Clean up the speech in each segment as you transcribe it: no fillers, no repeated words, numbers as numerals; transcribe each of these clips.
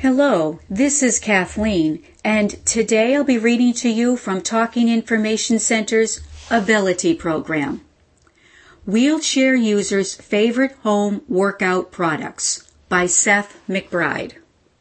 Hello, this is Kathleen, and today I'll be reading to you from Talking Information Center's Ability Program. Wheelchair Users' Favorite Home Workout Products by Seth McBride.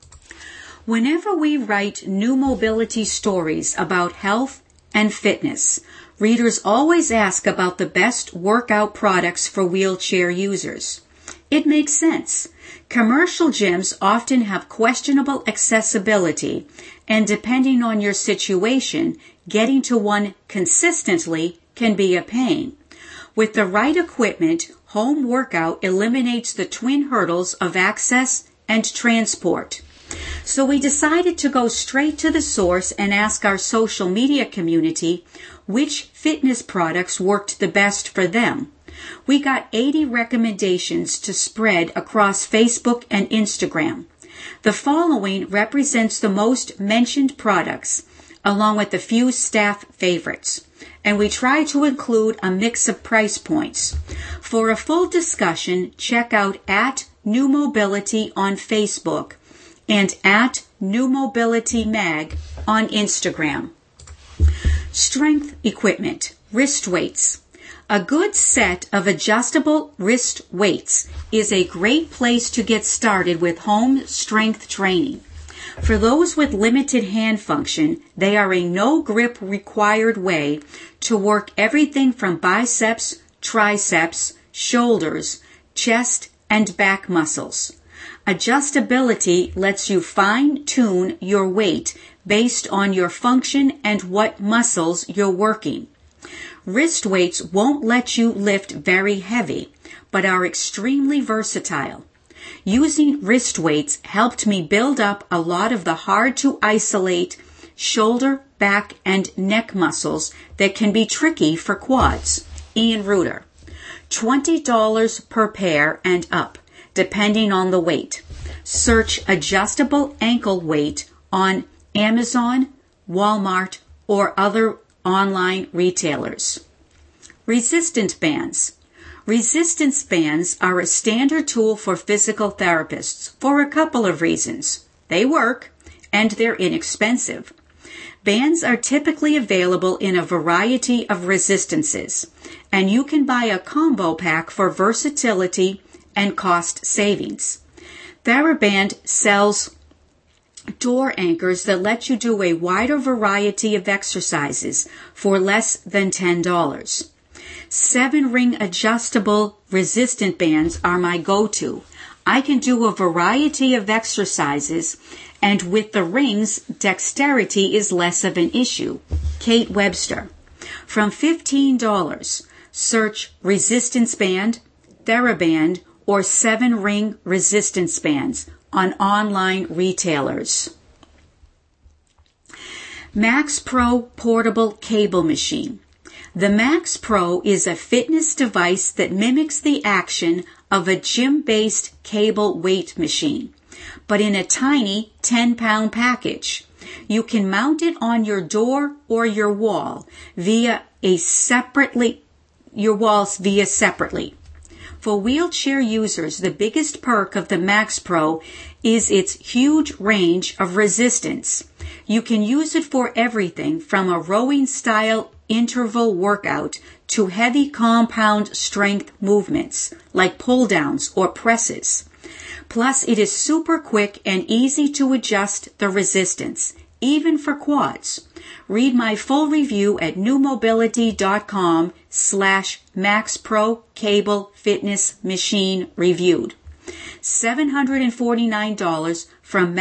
Whenever we write new mobility stories about health and fitness, readers always ask about the best workout products for wheelchair users. It makes sense. Commercial gyms often have questionable accessibility, and depending on your situation, getting to one consistently can be a pain. With the right equipment, home workout eliminates the twin hurdles of access and transport. So we decided to go straight to the source and ask our social media community which fitness products worked the best for them. We got 80 recommendations to spread across Facebook and Instagram. The following represents the most mentioned products, along with a few staff favorites, and we try to include a mix of price points. For a full discussion, check out @New Mobility on Facebook and @New Mobility Mag on Instagram. Strength equipment, wrist weights. A good set of adjustable wrist weights is a great place to get started with home strength training. For those with limited hand function, they are a no-grip required way to work everything from biceps, triceps, shoulders, chest, and back muscles. Adjustability lets you fine-tune your weight based on your function and what muscles you're working. Wrist weights won't let you lift very heavy, but are extremely versatile. Using wrist weights helped me build up a lot of the hard-to-isolate shoulder, back, and neck muscles that can be tricky for quads. Ian Reuter. $20 per pair and up, depending on the weight. Search adjustable ankle weight on Amazon, Walmart, or other online retailers. Resistance bands. Resistance bands are a standard tool for physical therapists for a couple of reasons. They work, and they're inexpensive. Bands are typically available in a variety of resistances, and you can buy a combo pack for versatility and cost savings. TheraBand sells door anchors that let you do a wider variety of exercises for less than $10. 7-ring adjustable resistant bands are my go-to. I can do a variety of exercises, and with the rings, dexterity is less of an issue. Kate Webster. From $15, search resistance band, TheraBand, or 7-ring resistance bands on online retailers. Max Pro Portable Cable Machine. The Max Pro is a fitness device that mimics the action of a gym-based cable weight machine, but in a tiny 10-pound package. You can mount it on your door or your wall via separately. For wheelchair users, the biggest perk of the Max Pro is its huge range of resistance. You can use it for everything from a rowing-style interval workout to heavy compound strength movements like pull-downs or presses. Plus, it is super quick and easy to adjust the resistance, even for quads. Read my full review at newmobility.com/MaxPro Cable Fitness Machine Reviewed. $749 from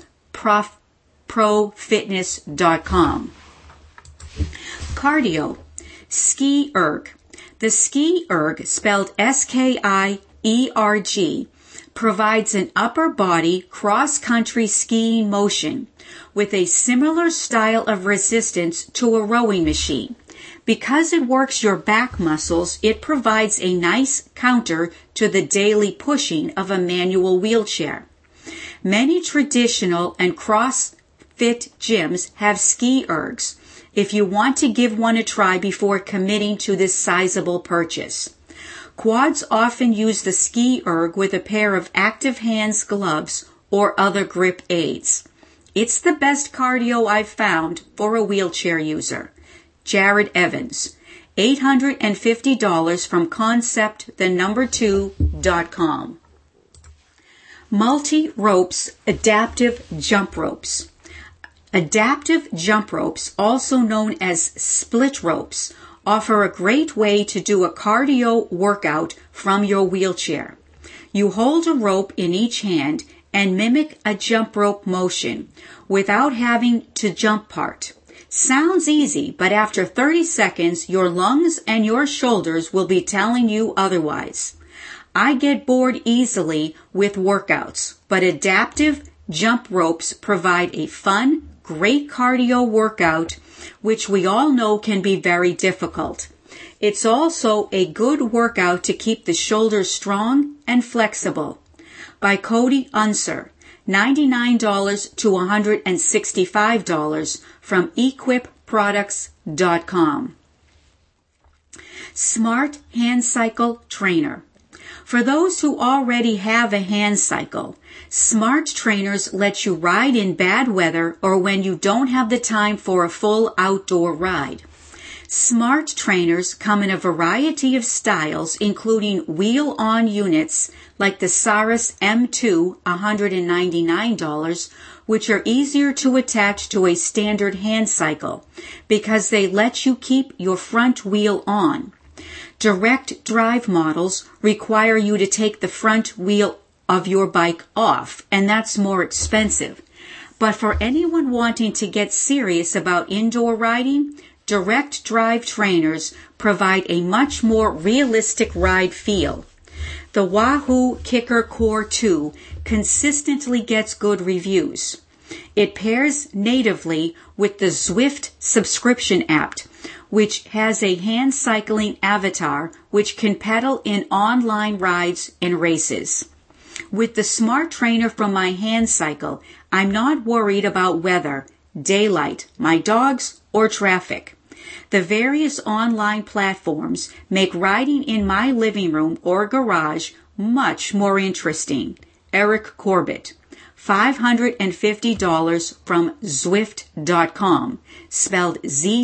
MaxProFitness.com. Cardio. Ski Erg. The Ski Erg, spelled SKIERG, provides an upper body cross-country skiing motion with a similar style of resistance to a rowing machine. Because it works your back muscles, it provides a nice counter to the daily pushing of a manual wheelchair. Many traditional and CrossFit gyms have ski ergs if you want to give one a try before committing to this sizable purchase. Quads often use the ski erg with a pair of active hands gloves or other grip aids. It's the best cardio I've found for a wheelchair user. Jared Evans, $850 from concept2.com. Multi-ropes adaptive jump ropes. Adaptive jump ropes, also known as split ropes, offer a great way to do a cardio workout from your wheelchair. You hold a rope in each hand and mimic a jump rope motion without having to jump part. Sounds easy, but after 30 seconds, your lungs and your shoulders will be telling you otherwise. I get bored easily with workouts, but adaptive jump ropes provide a fun, great cardio workout, which we all know can be very difficult. It's also a good workout to keep the shoulders strong and flexible. By Cody Unser, $99 to $165 from equipproducts.com. Smart Hand Cycle Trainer. For those who already have a hand cycle, Smart Trainers let you ride in bad weather or when you don't have the time for a full outdoor ride. Smart Trainers come in a variety of styles, including wheel-on units like the Saris M2, $199, which are easier to attach to a standard hand cycle because they let you keep your front wheel on. Direct drive models require you to take the front wheel of your bike off, and that's more expensive. But for anyone wanting to get serious about indoor riding, direct drive trainers provide a much more realistic ride feel. The Wahoo Kicker Core 2 consistently gets good reviews. It pairs natively with the Zwift subscription app, which has a hand cycling avatar which can pedal in online rides and races. With the Smart Trainer from my hand cycle, I'm not worried about weather, daylight, my dogs, or traffic. The various online platforms make riding in my living room or garage much more interesting. Eric Corbett, $550 from Zwift.com, spelled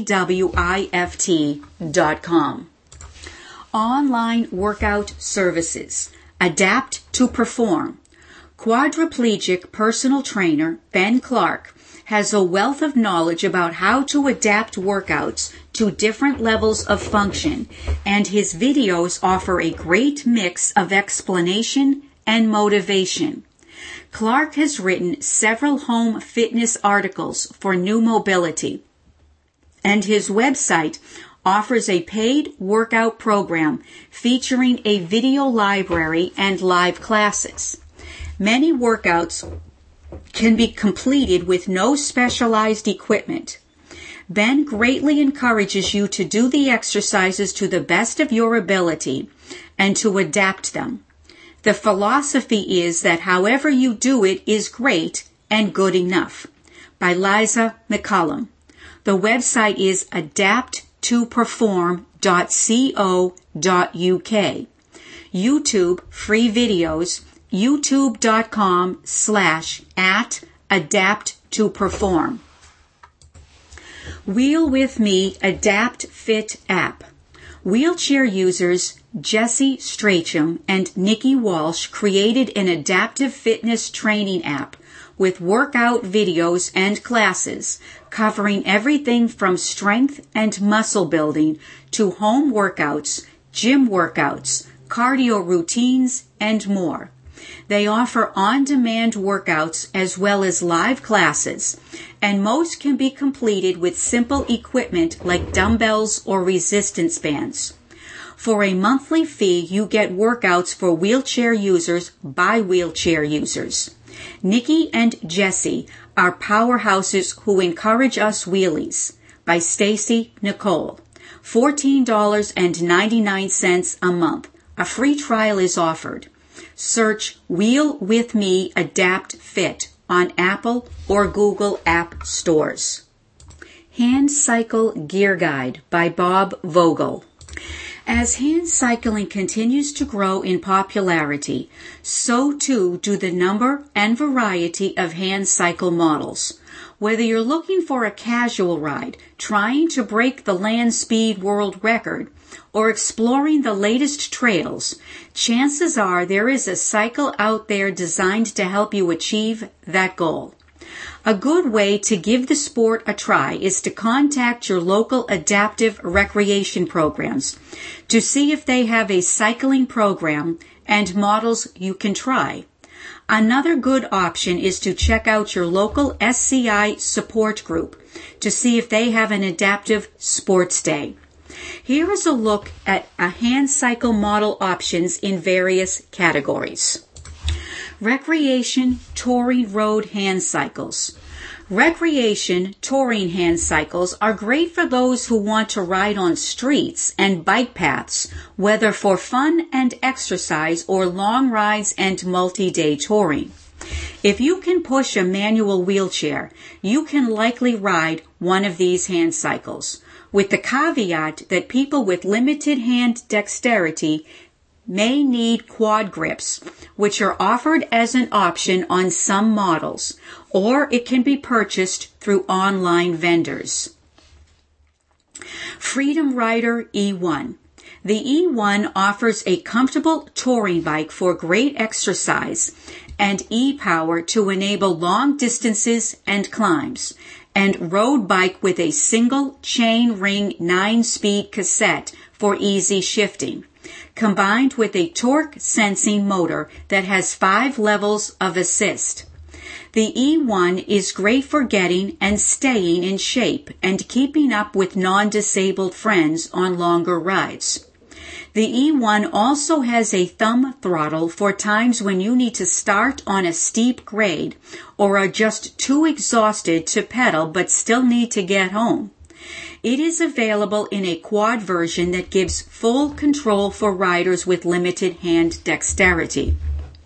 ZWIFT.com. Online workout services. Adapt to Perform. Quadriplegic personal trainer Ben Clark has a wealth of knowledge about how to adapt workouts to different levels of function, and his videos offer a great mix of explanation and motivation. Clark has written several home fitness articles for New Mobility, and his website offers a paid workout program featuring a video library and live classes. Many workouts can be completed with no specialized equipment. Ben greatly encourages you to do the exercises to the best of your ability and to adapt them. The philosophy is that however you do it is great and good enough. By Liza McCullum. The website is adapttoperform.co.uk. YouTube free videos, youtube.com/@adapttoperform. Wheel with Me Adapt Fit app. Wheelchair users Jesse Stracham and Nikki Walsh created an adaptive fitness training app with workout videos and classes covering everything from strength and muscle building to home workouts, gym workouts, cardio routines, and more. They offer on-demand workouts as well as live classes, and most can be completed with simple equipment like dumbbells or resistance bands. For a monthly fee, you get workouts for wheelchair users by wheelchair users. Nikki and Jesse are powerhouses who encourage us wheelies. By Stacy Nicole. $14.99 a month. A free trial is offered. Search Wheel with Me Adapt Fit on Apple or Google App Stores. Hand Cycle Gear Guide by Bob Vogel. As hand cycling continues to grow in popularity, so too do the number and variety of hand cycle models. Whether you're looking for a casual ride, trying to break the land speed world record, or exploring the latest trails, chances are there is a cycle out there designed to help you achieve that goal. A good way to give the sport a try is to contact your local adaptive recreation programs to see if they have a cycling program and models you can try. Another good option is to check out your local SCI support group to see if they have an adaptive sports day. Here is a look at a hand cycle model options in various categories. Recreation touring road hand cycles. Recreation touring hand cycles are great for those who want to ride on streets and bike paths, whether for fun and exercise or long rides and multi-day touring. If you can push a manual wheelchair, you can likely ride one of these hand cycles, with the caveat that people with limited hand dexterity may need quad grips, which are offered as an option on some models, or it can be purchased through online vendors. Freedom Rider E1. The E1 offers a comfortable touring bike for great exercise and e-power to enable long distances and climbs, and road bike with a single chain ring 9-speed cassette for easy shifting, combined with a torque sensing motor that has 5 levels of assist. The E1 is great for getting and staying in shape and keeping up with non-disabled friends on longer rides. The E1 also has a thumb throttle for times when you need to start on a steep grade or are just too exhausted to pedal but still need to get home. It is available in a quad version that gives full control for riders with limited hand dexterity.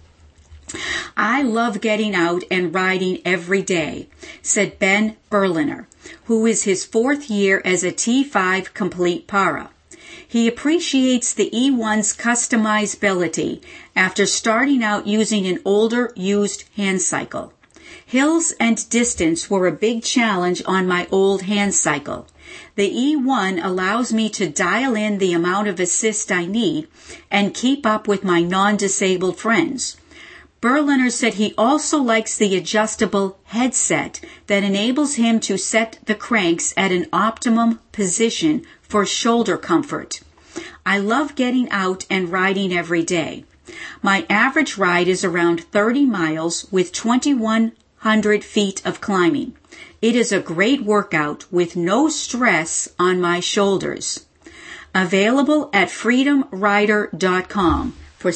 I love getting out and riding every day, said Ben Berliner, who is his 4th year as a T5 complete para. He appreciates the E1's customizability after starting out using an older used hand cycle. Hills and distance were a big challenge on my old hand cycle. The E1 allows me to dial in the amount of assist I need and keep up with my non-disabled friends. Berliner said he also likes the adjustable headset that enables him to set the cranks at an optimum position for shoulder comfort. I love getting out and riding every day. My average ride is around 30 miles with 2,100 feet of climbing. It is a great workout with no stress on my shoulders. Available at freedomrider.com for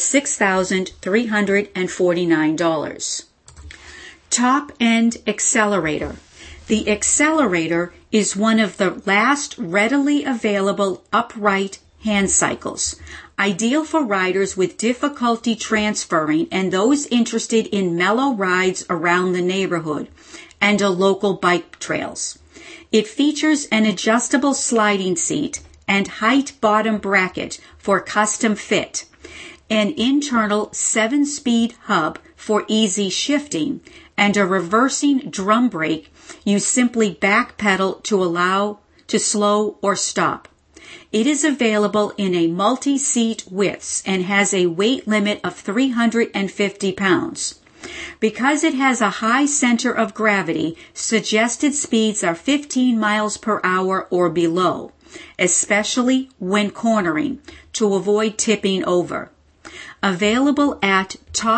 $6,349. Top End Accelerator. The Accelerator is one of the last readily available upright hand cycles, ideal for riders with difficulty transferring and those interested in mellow rides around the neighborhood and local bike trails. It features an adjustable sliding seat and height bottom bracket for custom fit, an internal 7-speed hub for easy shifting, and a reversing drum brake you simply backpedal to allow to slow or stop. It is available in a multi-seat widths and has a weight limit of 350 pounds. Because it has a high center of gravity, suggested speeds are 15 miles per hour or below, especially when cornering, to avoid tipping over. Available at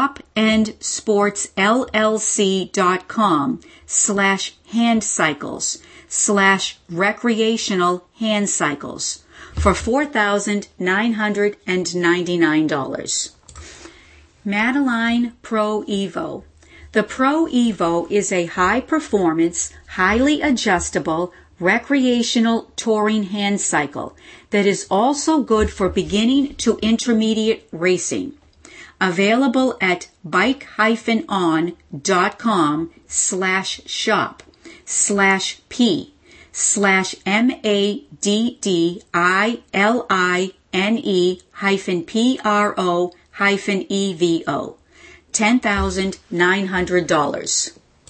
topendsportsllc.com/handcycles/recreational hand cycles for $4,999. Madeline Pro Evo. The Pro Evo is a high-performance, highly adjustable, recreational touring hand cycle that is also good for beginning to intermediate racing. Available at bike-on.com/shop/P/MADDILINE NE-PRO-EVO, $10,900.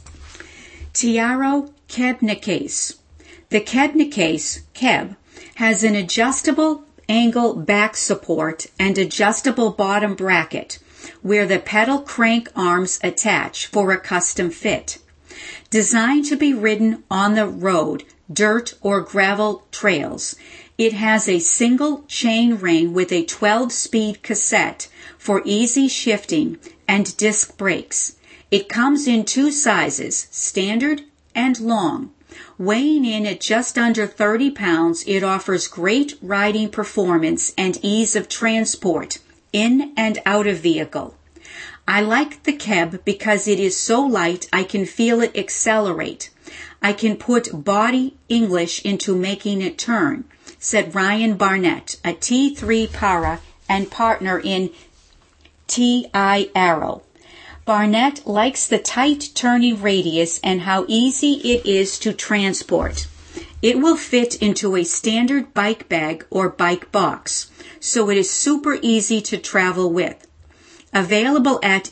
Tiaro Kebna case. The Kebna case, Keb, has an adjustable angle back support and adjustable bottom bracket where the pedal crank arms attach for a custom fit. Designed to be ridden on the road, dirt or gravel trails, it has a single chain ring with a 12-speed cassette for easy shifting and disc brakes. It comes in two sizes, standard and long. Weighing in at just under 30 pounds, it offers great riding performance and ease of transport in and out of vehicle. I like the Keb because it is so light I can feel it accelerate. I can put body English into making it turn, said Ryan Barnett, a T3 Para and partner in TI Arrow. Barnett likes the tight turning radius and how easy it is to transport. It will fit into a standard bike bag or bike box, so it is super easy to travel with. Available at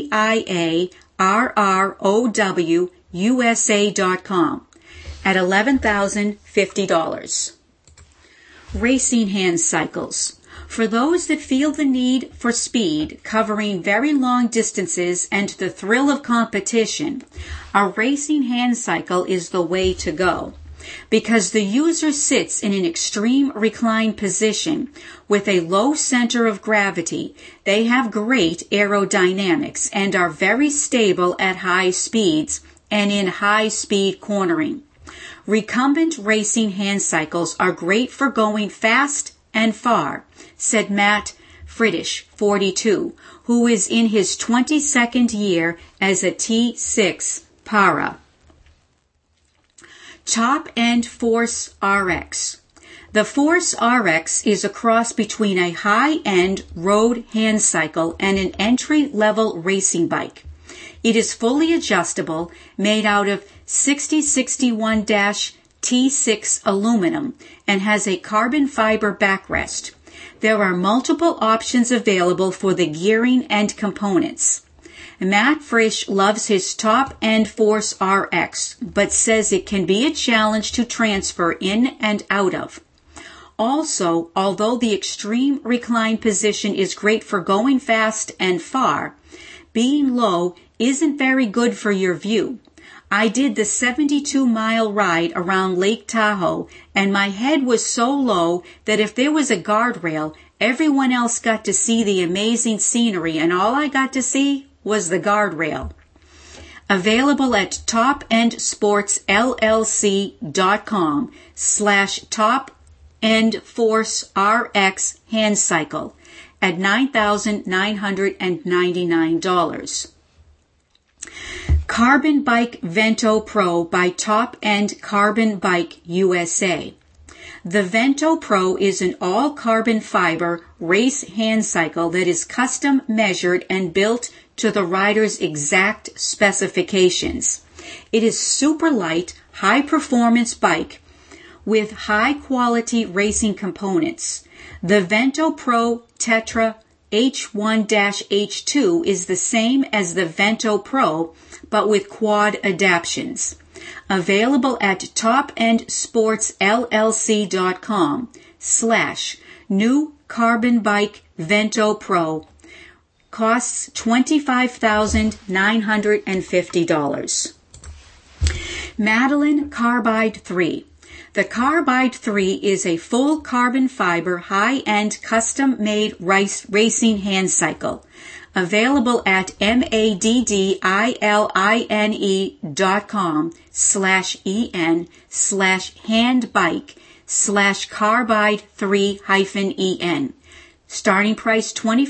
TIARROWUSA.com at $11,050. Racing hand cycles. For those that feel the need for speed, covering very long distances, and the thrill of competition, a racing hand cycle is the way to go. Because the user sits in an extreme reclined position with a low center of gravity, they have great aerodynamics and are very stable at high speeds and in high-speed cornering. Recumbent racing hand cycles are great for going fast and far, said Matt Friedish, 42, who is in his 22nd year as a T6 Para. Top End Force RX. The Force RX is a cross between a high-end road hand cycle and an entry-level racing bike. It is fully adjustable, made out of 6061-T6 aluminum, and has a carbon fiber backrest. There are multiple options available for the gearing and components. Matt Frisch loves his Top End Force RX, but says it can be a challenge to transfer in and out of. Also, although the extreme recline position is great for going fast and far, being low isn't very good for your view. I did the 72-mile ride around Lake Tahoe, and my head was so low that if there was a guardrail, everyone else got to see the amazing scenery, and all I got to see was the guardrail. Available at topendsportsllc.com/topendforcerx hand cycle at $9,999. Carbon Bike Vento Pro by Top End Carbon Bike USA. The Vento Pro is an all-carbon fiber race hand cycle that is custom measured and built to the rider's exact specifications. It is super light, high-performance bike with high-quality racing components. The Vento Pro Tetra H1-H2 is the same as the Vento Pro, but with quad adaptions. Available at topendsportsllc.com/new carbon bike Vento Pro. Costs $25,950. Madeline Carbide 3. The Carbide 3 is a full carbon fiber high-end custom-made racing hand cycle. Available at maddline.com/en/handbike/carbide3-en. Starting price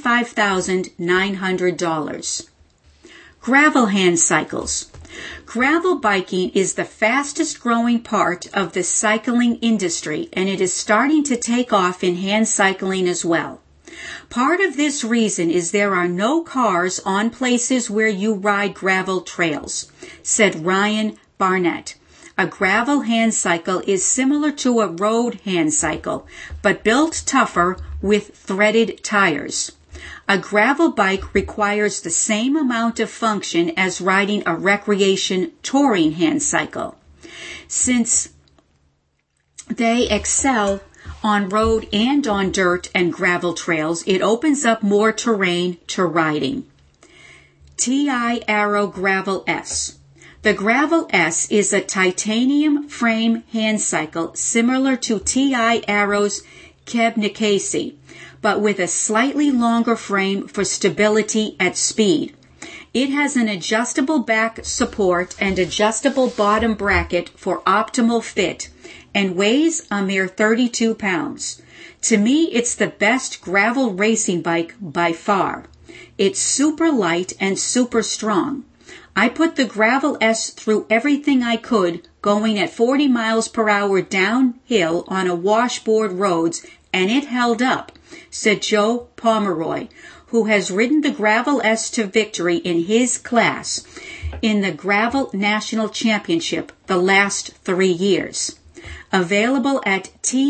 $25,900. Gravel hand cycles. Gravel biking is the fastest growing part of the cycling industry, and it is starting to take off in hand cycling as well. Part of this reason is there are no cars on places where you ride gravel trails, said Ryan Barnett. A gravel hand cycle is similar to a road hand cycle, but built tougher with threaded tires. A gravel bike requires the same amount of function as riding a recreation touring hand cycle. Since they excel on road and on dirt and gravel trails, it opens up more terrain to riding. TI Arrow Gravel S. The Gravel S is a titanium frame hand cycle similar to TI Arrow's Kebnekaise, but with a slightly longer frame for stability at speed. It has an adjustable back support and adjustable bottom bracket for optimal fit and weighs a mere 32 pounds. To me, it's the best gravel racing bike by far. It's super light and super strong. I put the Gravel S through everything I could, going at 40 miles per hour downhill on a washboard roads, and it held up, said Joe Pomeroy, who has ridden the Gravel S to victory in his class in the Gravel National Championship the last 3 years. Available at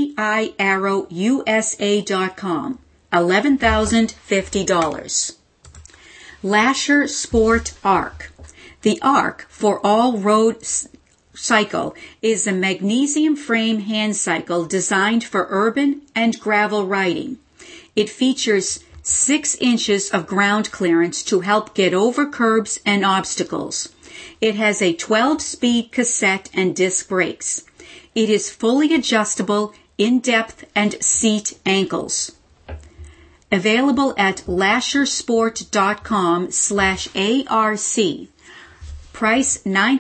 tiarrowusa.com, $11,050. Lasher Sport Arc. The Arc for All Road Cycle is a magnesium frame hand cycle designed for urban and gravel riding. It features 6 inches of ground clearance to help get over curbs and obstacles. It has a 12-speed cassette and disc brakes. It is fully adjustable, in-depth, and seat ankles. Available at lashersport.com/ARC. Price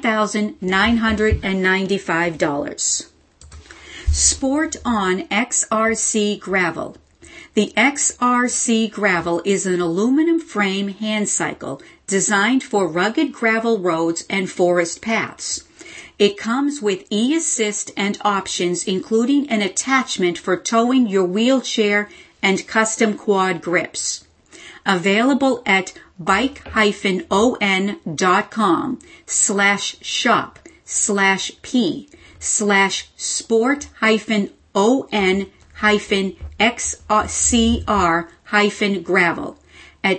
$9,995. Sport On XRC Gravel. The XRC Gravel is an aluminum frame hand cycle designed for rugged gravel roads and forest paths. It comes with e-assist and options including an attachment for towing your wheelchair and custom quad grips. Available at bike-on-xcr-gravel at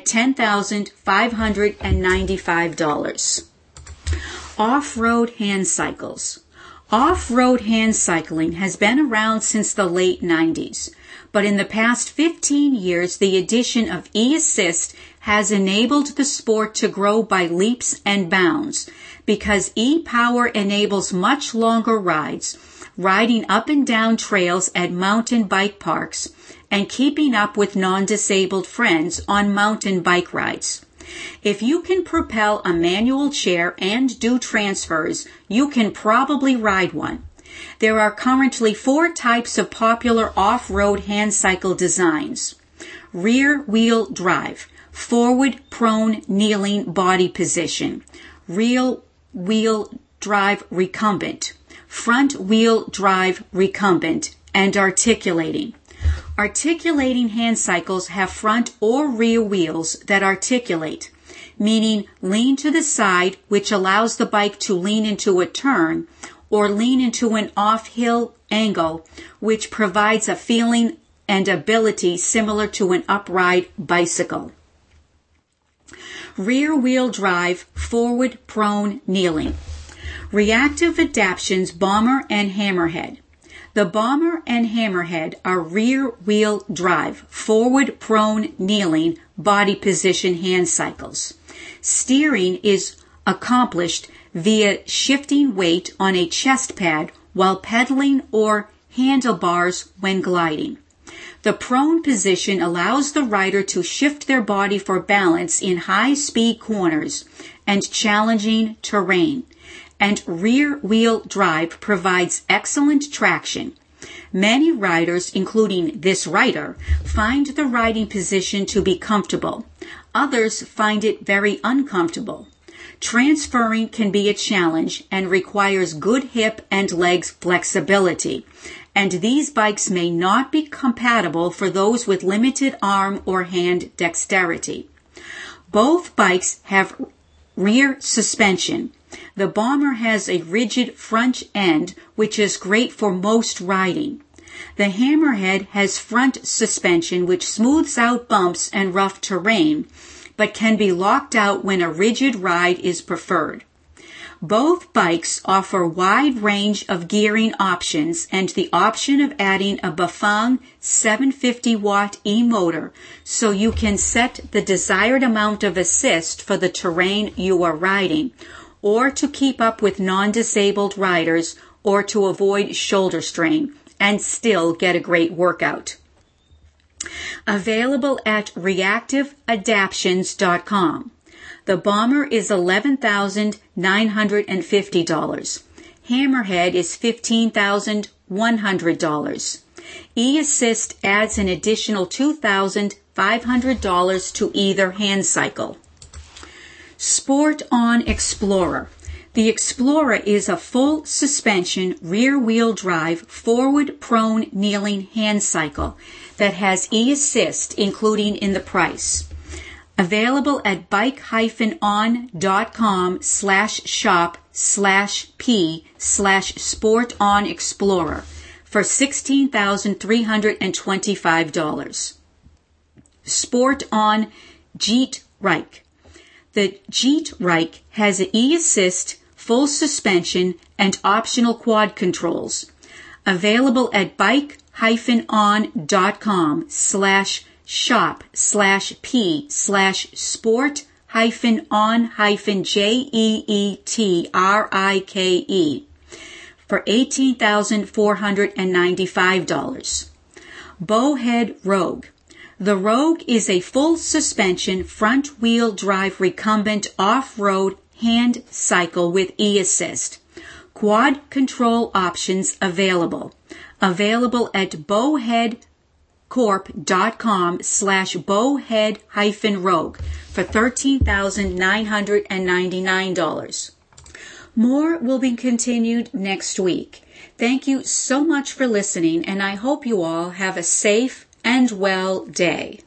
$10,595. Off-road hand cycles. Off-road hand cycling has been around since the late 90s, but in the past 15 years, the addition of e-assist has enabled the sport to grow by leaps and bounds because e-power enables much longer rides, riding up and down trails at mountain bike parks, and keeping up with non-disabled friends on mountain bike rides. If you can propel a manual chair and do transfers, you can probably ride one. There are currently 4 types of popular off-road hand cycle designs. Rear wheel drive, forward prone kneeling body position, rear wheel drive recumbent, front wheel drive recumbent, and articulating. Articulating hand cycles have front or rear wheels that articulate, meaning lean to the side, which allows the bike to lean into a turn, or lean into an off-hill angle, which provides a feeling and ability similar to an upright bicycle. Rear wheel drive, forward prone kneeling. Reactive Adaptation's Bomber and Hammerhead. The Bomber and Hammerhead are rear wheel drive, forward prone kneeling body position hand cycles. Steering is accomplished via shifting weight on a chest pad while pedaling or handlebars when gliding. The prone position allows the rider to shift their body for balance in high-speed corners and challenging terrain, and rear-wheel drive provides excellent traction. Many riders, including this rider, find the riding position to be comfortable. Others find it very uncomfortable. Transferring can be a challenge and requires good hip and legs flexibility, and these bikes may not be compatible for those with limited arm or hand dexterity. Both bikes have rear suspension. The Bomber has a rigid front end, which is great for most riding. The Hammerhead has front suspension which smooths out bumps and rough terrain, but can be locked out when a rigid ride is preferred. Both bikes offer wide range of gearing options and the option of adding a Bafang 750-watt e-motor so you can set the desired amount of assist for the terrain you are riding, or to keep up with non-disabled riders, or to avoid shoulder strain and still get a great workout. Available at reactiveadaptions.com. The Bomber is $11,950. Hammerhead is $15,100. E-Assist adds an additional $2,500 to either hand cycle. Sport On Explorer. The Explorer is a full suspension rear-wheel drive forward prone kneeling hand cycle that has e-assist including in the price. Available at bike-on.com/shop/p/Sport-On-Explorer for $16,325. Sport On Jeet Rike. The Jeet Rike has an e-assist, full suspension, and optional quad controls. Available at bike-on.com/shop/p/sport-on-jeetrike for $18,495. Bowhead Rogue. The Rogue is a full suspension front-wheel drive recumbent off-road hand cycle with e-assist. Quad control options available. Available at bowheadcorp.com/bowhead-rogue for $13,999. More will be continued next week. Thank you so much for listening, and I hope you all have a safe and well day.